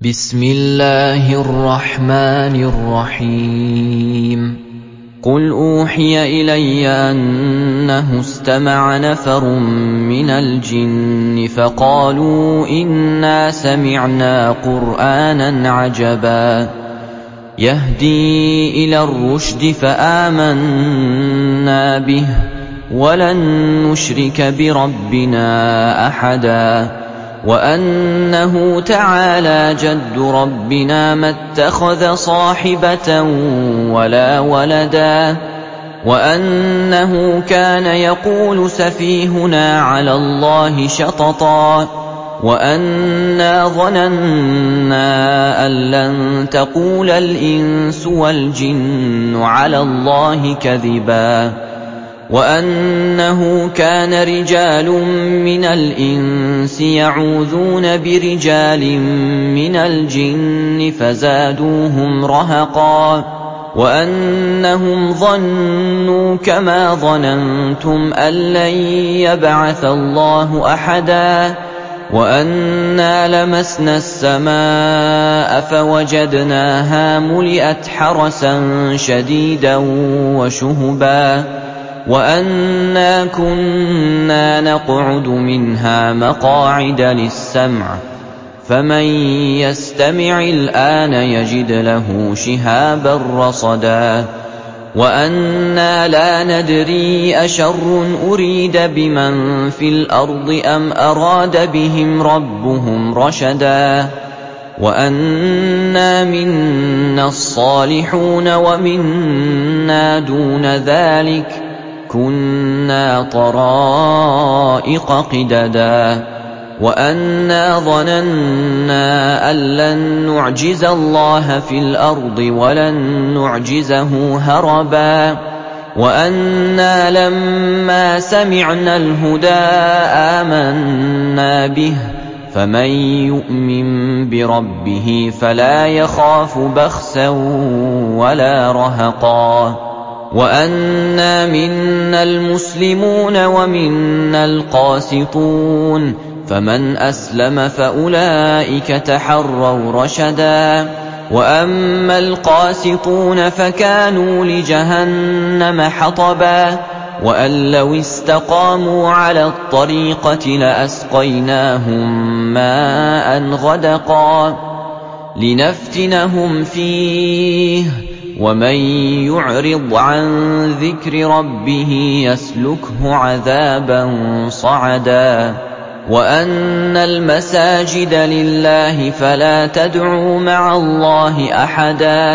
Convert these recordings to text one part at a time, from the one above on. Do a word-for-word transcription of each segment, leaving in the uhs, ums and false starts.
بسم الله الرحمن الرحيم قل أوحي إلي أنه استمع نفر من الجن فقالوا إنا سمعنا قرآنا عجبا يهدي إلى الرشد فآمنا به ولن نشرك بربنا أحدا وأنه تعالى جد ربنا ما اتخذ صاحبة ولا ولدا وأنه كان يقول سفيهنا على الله شططا وأنا ظننا أن لن تقول الإنس والجن على الله كذبا وأنه كان رجال من الإنس يعوذون برجال من الجن فزادوهم رهقا وأنهم ظنوا كما ظننتم أن لن يبعث الله أحدا وأنا لمسنا السماء فوجدناها ملئت حرسا شديدا وشهبا وأنا كنا نقعد منها مقاعد للسمع فمن يستمع الآن يجد له شهابا رصدا وأنا لا ندري أشر أريد بمن في الأرض أم أراد بهم ربهم رشدا وأنا منا الصالحون ومنا دون ذلك كنا طرائق قددا وأنا ظننا أن لن نعجز الله في الأرض ولن نعجزه هربا وأنا لما سمعنا الهدى آمنا به فمن يؤمن بربه فلا يخاف بخسا ولا رهقا وأنا منا المسلمون ومنا القاسطون فمن أسلم فأولئك تحروا رشدا وأما القاسطون فكانوا لجهنم حطبا وأن لو استقاموا على الطريقة لأسقيناهم ماء غدقا لنفتنهم فيه ومن يعرض عن ذكر ربه يسلكه عذابا صعدا وأن المساجد لله فلا تدعوا مع الله أحدا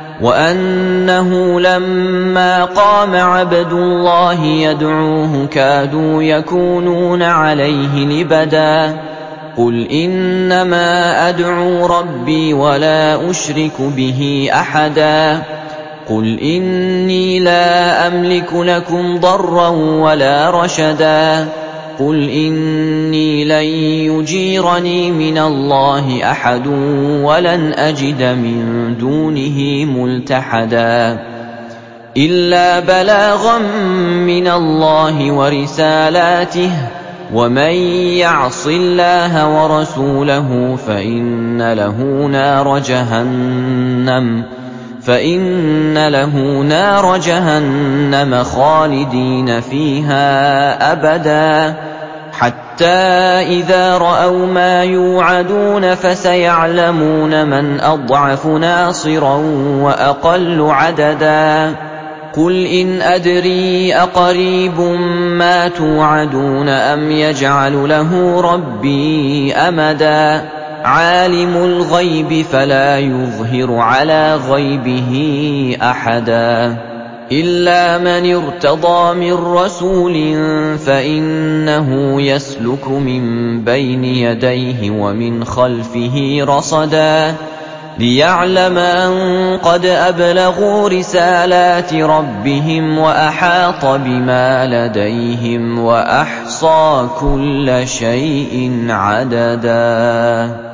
وأنه لما قام عبد الله يدعوه كادوا يكونون عليه لبدا قل إنما أدعو ربي ولا أشرك به أحدا قل إني لا أملك لكم ضرا ولا رشدا قل إني لن يجيرني من الله أحد ولن أجد من دونه ملتحدا إلا بلاغا من الله ورسالاته ومن يعص الله ورسوله فإن له نار جهنم فإن له نار جهنم خالدين فيها أبدا حتى إذا رأوا ما يوعدون فسيعلمون من أضعف ناصرا وأقل عددا قل إن أدري أقريب ما توعدون أم يجعل له ربي أمدا عالم الغيب فلا يظهر على غيبه أحدا إلا من ارتضى من رسول فإنه يسلك من بين يديه ومن خلفه رصدا ليعلم أن قد أبلغوا رسالات ربهم وأحاط بما لديهم وأحصى كل شيء عددا.